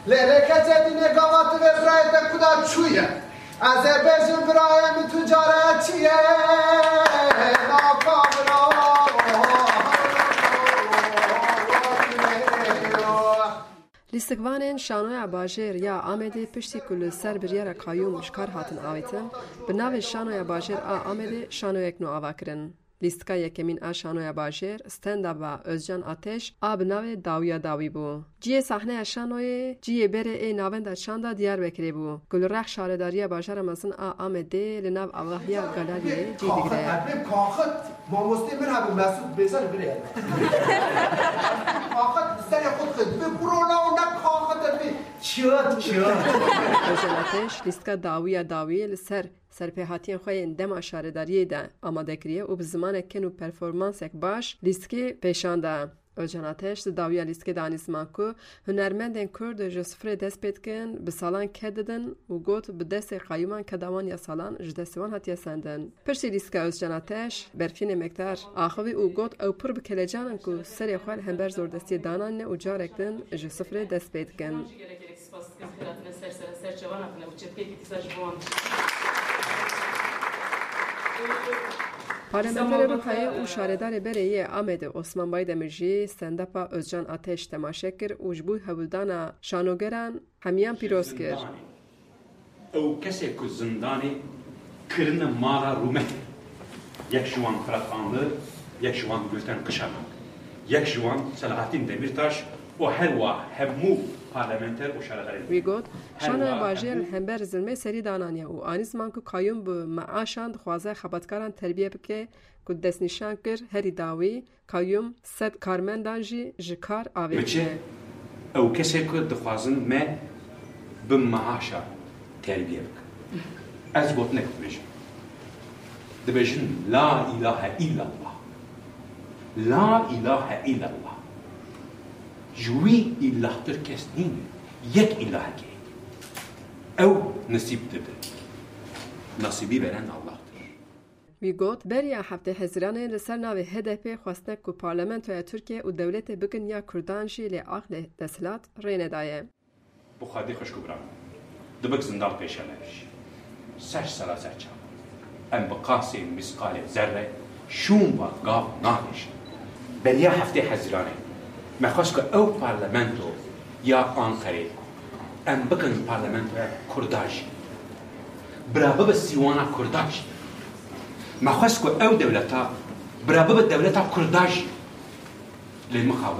لرکت نگاهات و برایت کدا چویه از بیشتر برایم تجارت چیه لیستکوانین شانوی باجر یا آمده پشتی کل سر بریار کایوم شکار هاتن آویتن به نام شانوی باجر آمده شانوی اکنو آوا کرن. لیستکا یکمین شانوی باجر استند و özcan آتش آب نام داویا داوی بو. جیه صحنه شانوی جیه بره ای ناوند شاندا دیار بکری بو. گل رخ شارداری باجر ماسن آمده لناو آواهیا گالاریه جی دیگره. کاخت ما مسلمان هم مسعود بزن بره. کاخت سری خود خد به کرونا و نه کاخت بی چیات. özcan آتش لیستکا داویا داوی لسر سرپیهاتین خواه دم شارداری ده آماده کریه و به زمان کن و پرفورمانس یک باش لیستکی پیشانده. özcan آتش داویا لیستکی دانیسمان که هنرمندین کرد جسفر دست پید کن به سالان کددن و گوت به دست قایمان کدوان یا سالان جدستوان هاتیه سندن. پرسی لیستکا özcan آتش برفین مکتر آخوی و گوت او پر بکلجانن که سری خواه همبر زوردستی دانان و جارکدن جسفر دست پید کن. پارلمانتر روحیه و شاردار بریه آمده عثمان بای دمیرجی استنداپا özcan آتش تماشا کرد و جبوی هبولدانا شانوگران همیان پیروز کرد. او کسی که زندانی کرن مالا رومه یک جوان فراتانده یک جوان گلتن قشانک یک جوان سلاحاتین دمیرتاش و هر وا همو پارلمانتر و شاردار ویگوت شانوی باجر همبر زلمه سری دانانیا و آنیزمان که کایون به معاشان خوازه خباتکاران تربیه بکه که دست نشان کر هری داوی کایون صد کارمندان جی جکار آوی بچه او کسی که دخوازن ما به معاشا تربیه بک از گوت نکت بجن دبجن لا اله الا الله لا اله الا الله جوی اله تر کس نیم یک اله که او نصیب دبر نصیبی برن الله تر ویگوت بریا هفته هزرانه لسر ناوی هدف خواستنک که پارلمنت و ترکیه و دولت بگن یا کردان جی لعقل دسلات رینه دایه بخوادی خوشکو برام دبک زندان پیشه نمیش سش سلاسه چا ام بقاسی مسقال ذره شون با گاو نانش بریا هفته هزرانه مخواست که او پارلمنتو یا آنقره ام بکن پارلمنتو کرداش برابه به سیوانا کرداش مخواست که او دولتا برابه به دولتا کرداش لی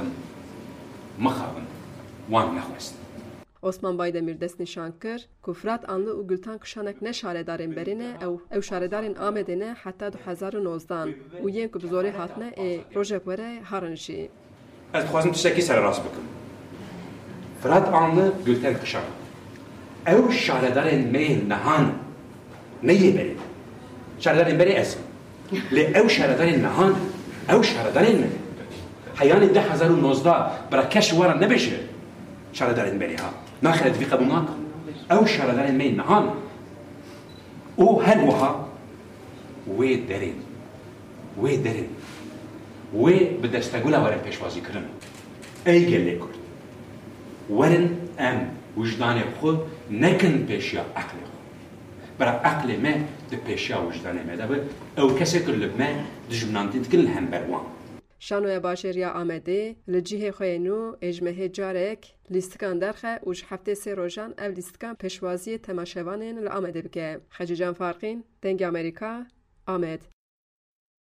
مخاون وان نخواست عثمان بایدمیر دست نشان کرد که فرات آنلو و گلتان کشانک نه شاردارین برینه او شاردارین آمده نه حتی 2019 و یین که بزوری هاتنه ای پروژه وره هارنشی از خوازم تشکی سر راست بکن فرات آنلو گلتان کشان او شاردارین میل نهان نیه برید شاردارین بری اسم لی او شاردارین نهان او شاردارین میل حیان 2019 برا کش ورا نبشه شاردارین بری ها ناخرت في قبول ناقم او شاردارین میل نهان او هر وها وی درین وی بدستگولا ورن پیشوازی کرن ای گله کرد ورن ام وجدان خود نکن پیشیا عقل خود برا عقل ما ده پیشیا وجدان ما ده او کسی کل ما دجمنانتین کل هم بروان شانوی باجر آمده لجیه خوینو اجمه جارک لیستکان درخه اوج هفته سه روزان او لیستکان پیشوازی تماشاوانین لآمده بگه خجیجان فارقین دنگ امریکا آمد